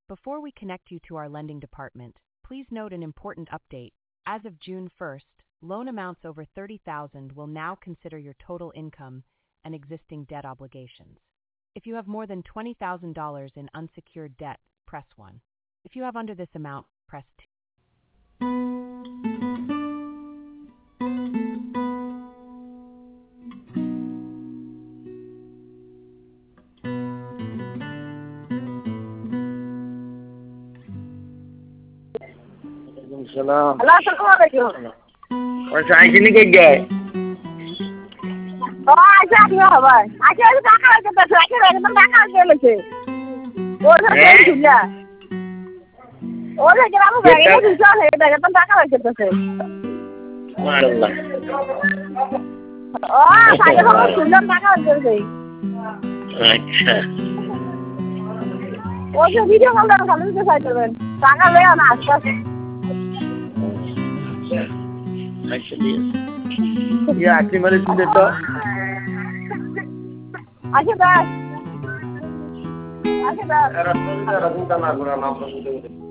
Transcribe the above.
Before we connect you to our lending department, please note an important update. As of June 1st, loan amounts over $30,000 will now consider your total income and existing debt obligations. If you have more than $20,000 in unsecured debt, press 1. If you have under this amount, press 2. Salam. Allah Assalamualaikum. Saya sini ke guys? Oh, aja dia apa? Aja itu kakak itu betul aja itu kakak dia lebih. Oh, saya sudah. Oh, saya kira aku bagi itu susah saya dah itu kakak itu betul. Malah. Oh, saya kalau sudah kakak itu betul. Acha. Oh, saya video kalau itu saya tulen. Kakak dia nak asas. Actually, ya, actually sudah tu. Aja dah. Aja dah. Rasul dah nak guna nama.